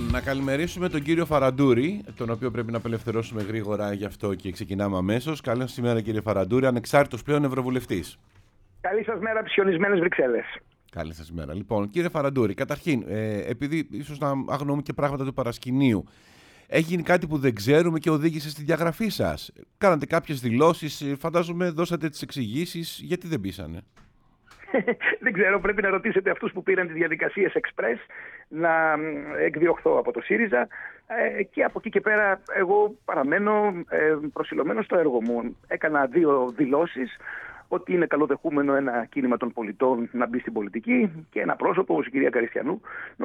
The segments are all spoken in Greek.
να καλημερίσουμε τον κύριο Φαραντούρη, τον οποίο πρέπει να απελευθερώσουμε γρήγορα, γι' αυτό και ξεκινάμε αμέσως. Καλή σας ημέρα, κύριε Φαραντούρη, ανεξάρτητος πλέον ευρωβουλευτής. Καλή σας μέρα, ψιονισμένες Βρυξέλλες. Καλή σας ημέρα. Λοιπόν, κύριε Φαραντούρη, καταρχήν, επειδή ίσως να αγνοούμε και πράγματα του παρασκηνίου, έχει γίνει κάτι που δεν ξέρουμε και οδήγησε στη διαγραφή σας. Κάνατε κάποιες δηλώσεις, φαντάζομαι δώσατε τις εξηγήσεις, γιατί δεν πείσανε? Δεν ξέρω, πρέπει να ρωτήσετε αυτούς που πήραν τις διαδικασίες express να εκδιωχθώ από το ΣΥΡΙΖΑ και από εκεί και πέρα εγώ παραμένω προσιλωμένος στο έργο μου. Έκανα 2 δηλώσεις, ότι είναι καλοδεχούμενο ένα κίνημα των πολιτών να μπει στην πολιτική και ένα πρόσωπο όπως η κυρία Καριστιανού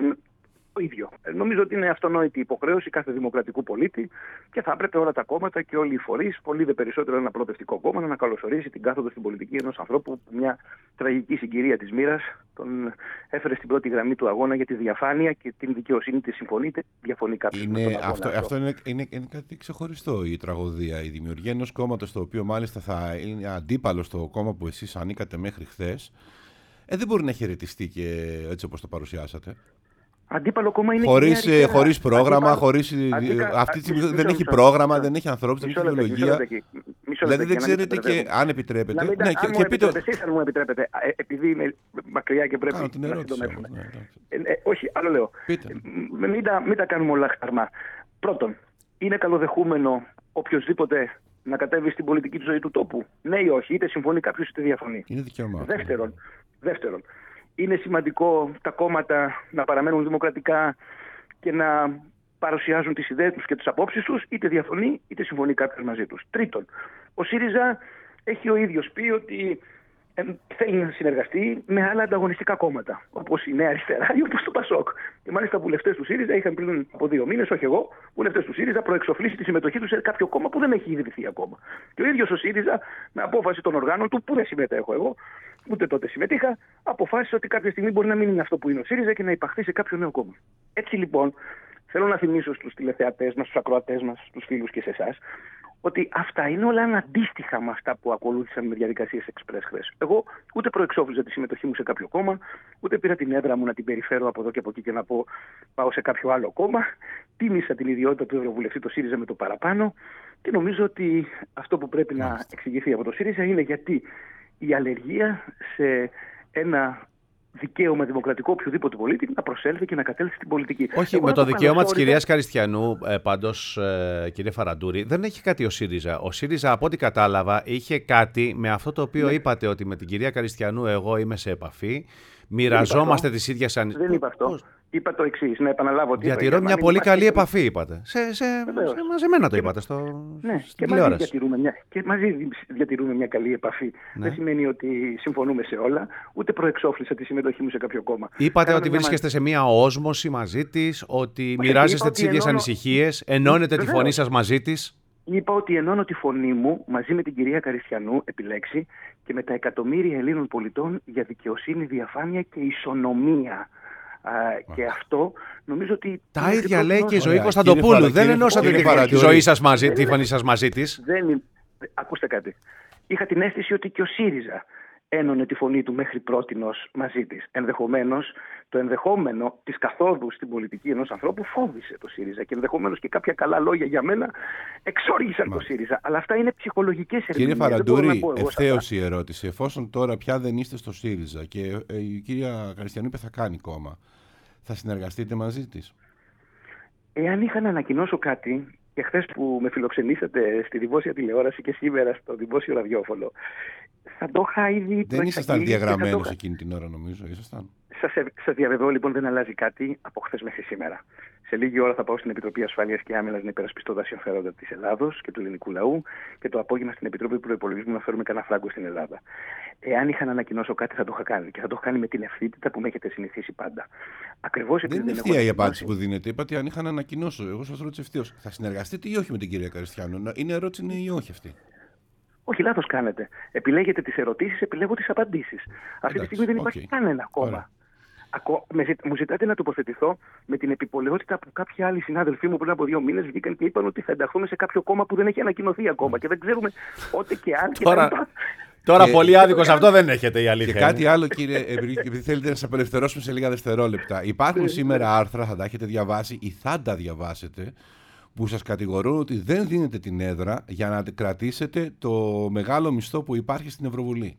το ίδιο. Νομίζω ότι είναι αυτονόητη υποχρέωση κάθε δημοκρατικού πολίτη και θα έπρεπε όλα τα κόμματα και όλοι οι φορείς, πολύ δε περισσότερο ένα προοδευτικό κόμμα, να καλωσορίσει την κάθοδο στην πολιτική ενός ανθρώπου που μια τραγική συγκυρία της μοίρας τον έφερε στην πρώτη γραμμή του αγώνα για τη διαφάνεια και την δικαιοσύνη της. Συμφωνείτε, διαφωνεί κάποιος με τον αγώνα? Αυτό είναι κάτι ξεχωριστό, η τραγωδία. Η δημιουργία ενός κόμματος, το οποίο μάλιστα θα είναι αντίπαλο στο κόμμα που εσείς ανήκατε μέχρι χθες, δεν μπορεί να χαιρετιστεί και έτσι όπως το παρουσιάσατε. Αντίπαλο κόμμα είναι χωρίς πρόγραμμα, αυτή τη στιγμή δεν έχει πρόγραμμα, δεν έχει ανθρώπους, δεν έχει ιδεολογία. Δηλαδή δεν ξέρετε και αν επιτρέπετε. Εσείς αν μου επιτρέπετε, επειδή είμαι μακριά και πρέπει να συντομεύσουμε. Όχι, άλλο λέω. Μην τα κάνουμε όλα χταρμά. Πρώτον, είναι καλοδεχούμενο οποιοδήποτε να κατέβει στην πολιτική ζωή του τόπου? Ναι ή όχι, είτε συμφωνεί κάποιος είτε διαφωνεί. Είναι δικαίωμα. Δεύτερον, είναι σημαντικό τα κόμματα να παραμένουν δημοκρατικά και να παρουσιάζουν τις ιδέες τους και τις απόψεις τους, είτε διαφωνεί είτε συμφωνεί κάποιος μαζί τους. Τρίτον, ο ΣΥΡΙΖΑ έχει ο ίδιος πει ότι θέλει να συνεργαστεί με άλλα ανταγωνιστικά κόμματα, όπως η Νέα Αριστερά ή όπως το ΠΑΣΟΚ. Και μάλιστα βουλευτές του ΣΥΡΙΖΑ είχαν πριν από 2 μήνες, όχι εγώ, βουλευτές του ΣΥΡΙΖΑ προεξοφλήσει τη συμμετοχή τους σε κάποιο κόμμα που δεν έχει ιδρυθεί ακόμα. Και ο ίδιος ο ΣΥΡΙΖΑ, με απόφαση των οργάνων του, που δεν συμμετέχω εγώ, ούτε τότε συμμετείχα, αποφάσισε ότι κάποια στιγμή μπορεί να μην είναι αυτό που είναι ο ΣΥΡΙΖΑ και να υπαχθεί σε κάποιο νέο κόμμα. Έτσι λοιπόν, θέλω να θυμίσω στους τηλεθεατές μας, στους ακροατές μας, στους φίλους και σε εσάς, ότι αυτά είναι όλα αναντίστοιχα με αυτά που ακολούθησαν με διαδικασίες express χθες. Εγώ ούτε προεξόφληζα τη συμμετοχή μου σε κάποιο κόμμα, ούτε πήρα την έδρα μου να την περιφέρω από εδώ και από εκεί και να πω πάω σε κάποιο άλλο κόμμα. Τίμησα την ιδιότητα του Ευρωβουλευτή το ΣΥΡΙΖΑ με το παραπάνω και νομίζω ότι αυτό που πρέπει να εξηγηθεί από το ΣΥΡΙΖΑ είναι γιατί η αλλεργία σε ένα δικαίωμα δημοκρατικό οποιοδήποτε πολίτη να προσέλθει και να κατέλθει στην πολιτική. Όχι, με το δικαίωμα της κυρίας Καριστιανού, πάντως, κύριε Φαραντούρη, δεν έχει κάτι ο ΣΥΡΙΖΑ. Ο ΣΥΡΙΖΑ, από ό,τι κατάλαβα, είχε κάτι με αυτό το οποίο είπατε, ότι με την κυρία Καριστιανού εγώ είμαι σε επαφή, μοιραζόμαστε τις ίδιες ανησυχίες. Δεν είπα αυτό. Είπα το εξής, να επαναλάβω ότι. Διατηρώ μια πολύ καλή επαφή, είπατε. Σε μένα το είπατε στην τηλεόραση. Και μαζί διατηρούμε μια καλή επαφή. Δεν σημαίνει ότι συμφωνούμε σε όλα, ούτε προεξόφλησα τη συμμετοχή μου σε κάποιο κόμμα. Είπατε ότι βρίσκεστε σε μια όσμωση μαζί της, ότι μοιράζεστε τις ίδιες ανησυχίες, ενώνετε τη φωνή σας μαζί της. Είπα ότι ενώνω τη φωνή μου μαζί με την κυρία Καριστιανού, επιλέξει, και με τα εκατομμύρια Ελλήνων πολιτών για δικαιοσύνη, διαφάνεια και ισονομία. Και αυτό νομίζω ότι. Τα ίδια λέει και η Ζωή Κωνσταντοπούλου. Δεν ενώσατε τη φωνή σας μαζί της. Ακούστε κάτι. Είχα την αίσθηση ότι και ο ΣΥΡΙΖΑ ένωνε τη φωνή του μέχρι πρότινος μαζί της. Ενδεχομένως, το ενδεχόμενο της καθόδου στην πολιτική ενός ανθρώπου φόβησε το ΣΥΡΙΖΑ και ενδεχομένως και κάποια καλά λόγια για μένα εξόργησαν το ΣΥΡΙΖΑ. Αλλά αυτά είναι ψυχολογικές ερμηνείες. Κύριε Φαραντούρη, ευθέως η ερώτηση. Εφόσον τώρα πια δεν είστε στο ΣΥΡΙΖΑ και η κυρία Καριστιανού είπε θα κάνει κόμμα, θα συνεργαστείτε μαζί της? Εάν είχα να ανακοινώσω κάτι, και χθες που με φιλοξενήσατε στη δημόσια τηλεόραση και σήμερα στο δημόσιο ραδιόφωνο, θα το είχα ήδη. Δεν ήσασταν διαγραμμένος εκείνη την ώρα, νομίζω. Ήσασταν. Σας διαβεβαιώ λοιπόν, δεν αλλάζει κάτι από χθες μέχρι σήμερα. Σε λίγη ώρα θα πάω στην Επιτροπή Ασφάλειας και Άμυνας να υπερασπιστώ τα συμφέροντα της Ελλάδος και του ελληνικού λαού και το απόγευμα στην Επιτροπή Προϋπολογισμού να φέρουμε κανένα φράγκο στην Ελλάδα. Εάν είχα να ανακοινώσω κάτι θα το είχα κάνει και θα το είχα κάνει με την ευθύτητα που με έχετε συνηθίσει πάντα. Ακριβώς επειδή δεν είναι ευθεία η απάντηση που δίνετε. Είπατε αν είχα να ανακοινώσω. Εγώ σας ρώτησα ευθείως. Θα συνεργαστείτε ή όχι με την κυρία Καριστιανού? Είναι ερώτηση ναι ή όχι αυτή? Όχι, λάθος κάνετε. Επιλέγετε τις ερωτήσεις, επιλέγω τις απαντήσεις. Αυτή τη στιγμή δεν υπάρχει κανένα κόμμα. Μου ζητάτε να τοποθετηθώ με την επιπολαιότητα που κάποιοι άλλοι συνάδελφοί μου πριν από 2 μήνες βγήκαν και είπαν ότι θα ενταχθούμε σε κάποιο κόμμα που δεν έχει ανακοινωθεί ακόμα και δεν ξέρουμε πότε και αν. Τώρα πολύ άδικο σε αυτό δεν έχετε, η αλήθεια. Και κάτι άλλο, κύριε, επειδή θέλετε να σας απελευθερώσουμε σε λίγα δευτερόλεπτα. Υπάρχουν σήμερα άρθρα, θα τα έχετε διαβάσει ή θα τα διαβάσετε, που σας κατηγορούν ότι δεν δίνετε την έδρα για να κρατήσετε το μεγάλο μισθό που υπάρχει στην Ευρωβουλή.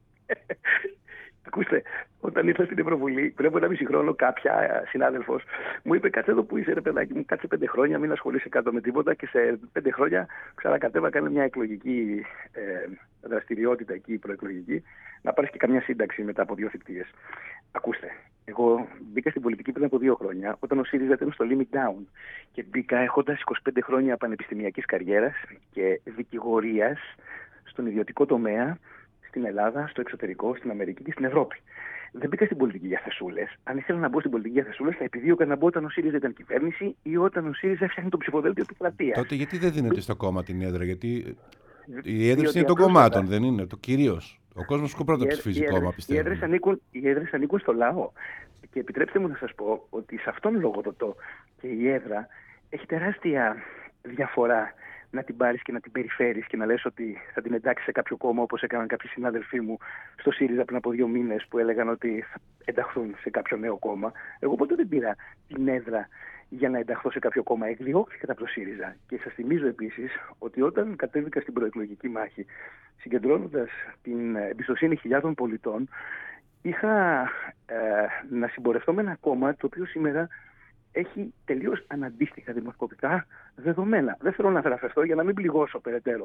Ακούστε, όταν ήρθα στην Ευρωβουλή, πριν από 1,5 χρόνο, κάποια συνάδελφος μου είπε: κάτσε εδώ που είσαι, ρε παιδάκι μου, κάτσε 5 χρόνια, μην ασχολείσαι κάτω με τίποτα. Και σε 5 χρόνια ξανακατέβα, κάνε μια εκλογική δραστηριότητα εκεί, προεκλογική, να πάρεις και καμιά σύνταξη μετά από 2 θητείες. Ακούστε, εγώ μπήκα στην πολιτική πριν από 2 χρόνια, όταν ο ΣΥΡΙΖΑ ήταν στο limit down. Και μπήκα έχοντας 25 χρόνια πανεπιστημιακής καριέρας και δικηγορίας στον ιδιωτικό τομέα, στην Ελλάδα, στο εξωτερικό, στην Αμερική και στην Ευρώπη. Δεν μπήκα στην πολιτική για θεσούλες. Αν ήθελα να μπω στην πολιτική για θεσούλες, θα επιδίωκα να μπω όταν ο ΣΥΡΙΖΑ ήταν κυβέρνηση ή όταν ο ΣΥΡΙΖΑ έφτιαχνε το ψηφοδέλτιο επικρατείας. Τότε γιατί δεν δίνετε στο κόμμα την έδρα, γιατί η έδρα είναι των κομμάτων, δεν είναι, το κυρίως. Ο κόσμος πρώτα ψηφίζει κόμμα, πιστεύω. Οι έδρες ανήκουν στο λαό. Και επιτρέψτε μου να σας πω ότι σε αυτόν λογοδοτώ και η έδρα έχει τεράστια διαφορά να την πάρεις και να την περιφέρεις και να λες ότι θα την εντάξεις σε κάποιο κόμμα, όπως έκαναν κάποιοι συνάδελφοί μου στο ΣΥΡΙΖΑ πριν από 2 μήνες που έλεγαν ότι θα ενταχθούν σε κάποιο νέο κόμμα. Εγώ ποτέ δεν πήρα την έδρα για να ενταχθώ σε κάποιο κόμμα. Εκδιώχθηκα από το ΣΥΡΙΖΑ. Και σας θυμίζω επίσης ότι όταν κατέβηκα στην προεκλογική μάχη, συγκεντρώνοντας την εμπιστοσύνη χιλιάδων πολιτών, είχα να συμπορευτώ με ένα κόμμα το οποίο σήμερα έχει τελείως αναντίστοιχα δημοσκοπικά δεδομένα. Δεν θέλω να θεραπευτώ για να μην πληγώσω περαιτέρω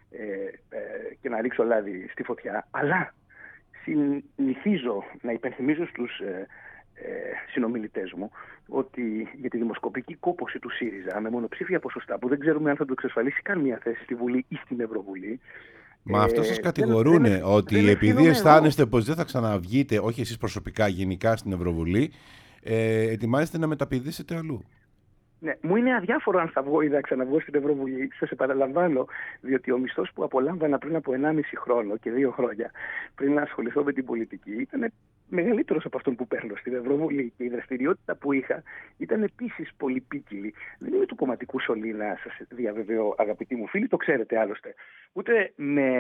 και να ρίξω λάδι στη φωτιά, αλλά συνηθίζω να υπενθυμίζω στους συνομιλητές μου ότι για τη δημοσκοπική κόπωση του ΣΥΡΙΖΑ με μονοψήφια ποσοστά που δεν ξέρουμε αν θα το εξασφαλίσει καν μια θέση στη Βουλή ή στην Ευρωβουλή. Μα αυτό σας κατηγορούν ότι επειδή αισθάνεστε πως δεν θα ξαναβγείτε, όχι εσείς προσωπικά, γενικά στην Ευρωβουλή, ετοιμάζεστε να μεταπηδήσετε αλλού. Ναι, μου είναι αδιάφορο αν θα βγω ή θα ξαναβγώ στην Ευρωβουλή. Σας επαναλαμβάνω, διότι ο μισθός που απολάμβανα πριν από 1,5 χρόνο και 2 χρόνια, πριν να ασχοληθώ με την πολιτική, ήταν μεγαλύτερος από αυτόν που παίρνω στην Ευρωβουλή. Και η δραστηριότητα που είχα ήταν επίσης πολυπίκυλη. Δεν είμαι του κομματικού σωλήνα, σας διαβεβαιώ, αγαπητοί μου φίλοι, το ξέρετε άλλωστε. Ούτε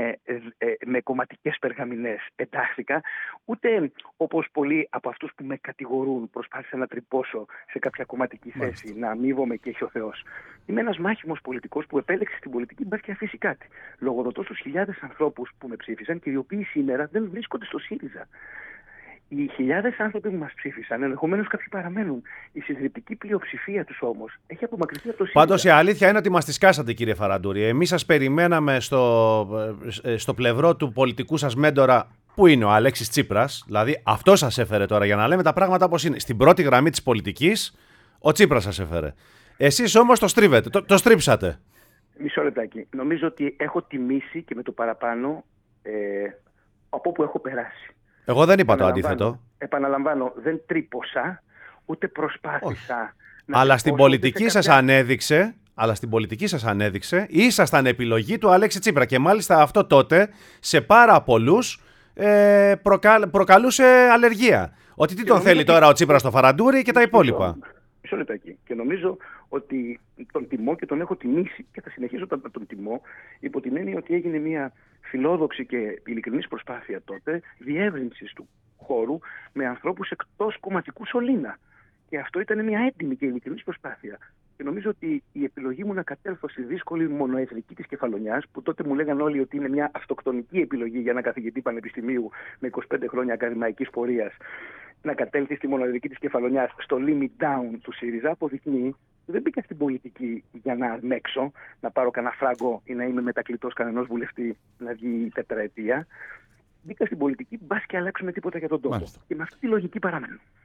με κομματικές περγαμηνές εντάχθηκα, ούτε όπως πολλοί από αυτούς που με κατηγορούν προσπάθησα να τρυπώσω σε κάποια κομματική θέση, να αμείβομαι και έχει ο Θεός. Είμαι ένας μάχημος πολιτικός που επέλεξε στην πολιτική μπας και αφήσει κάτι. Λογοδοτώ στους χιλιάδες ανθρώπους που με ψήφισαν και οι οποίοι σήμερα δεν βρίσκονται στο ΣΥΡΙΖΑ. Οι χιλιάδες άνθρωποι που μας ψήφισαν, ενδεχομένως κάποιοι παραμένουν. Η συντριπτική πλειοψηφία τους όμως έχει απομακρυνθεί από το ΣΥΡΙΖΑ. Πάντως η αλήθεια είναι ότι μας τη σκάσατε, κύριε Φαραντούρη. Εμείς σας περιμέναμε στο πλευρό του πολιτικού σας μέντορα, που είναι ο Αλέξης Τσίπρας. Δηλαδή αυτό σας έφερε τώρα, για να λέμε τα πράγματα όπως είναι. Στην πρώτη γραμμή της πολιτικής, ο Τσίπρας σας έφερε. Εσείς όμως το στρίβετε, το στρίψατε. Μισό λεπτάκι. Νομίζω ότι έχω τιμήσει και με το παραπάνω από όπου έχω περάσει. Εγώ δεν είπα το αντίθετο. Επαναλαμβάνω, δεν τρύπωσα, ούτε προσπάθησα. Αλλά στην πολιτική σας ανέδειξε, ήσασταν επιλογή του Αλέξη Τσίπρα. Και μάλιστα αυτό τότε σε πάρα πολλούς προκαλούσε αλλεργία. Ότι τι τον θέλει τώρα ο Τσίπρας στο Φαραντούρη και τα υπόλοιπα. Μισό λεπτάκι. Και νομίζω ότι τον τιμώ και τον έχω τιμήσει και θα συνεχίσω να τον τιμώ υπό την έννοια ότι έγινε μια φιλόδοξη και ειλικρινής προσπάθεια τότε διεύρυνσης του χώρου με ανθρώπους εκτός κομματικού σωλήνα. Και αυτό ήταν μια έντιμη και ειλικρινής προσπάθεια. Και νομίζω ότι η επιλογή μου να κατέλθω στη δύσκολη μονοεθνική της Κεφαλονιάς, που τότε μου λέγαν όλοι ότι είναι μια αυτοκτονική επιλογή για ένα καθηγητή πανεπιστημίου με 25 χρόνια ακαδημαϊκής πορείας, να κατέλθει στη μονοεδρική της Κεφαλονιάς, στο limit down του ΣΥΡΙΖΑ, αποδεικνύει ότι δεν μπήκα στην πολιτική για να αρμέξω, να πάρω κανένα φράγκο ή να είμαι μετακλητός κανενός βουλευτή να βγει η τετραετία. Μπήκα στην πολιτική, μπας και αλλάξουμε τίποτα για τον τόπο. Μάλιστα. Και με αυτή τη λογική παραμένω.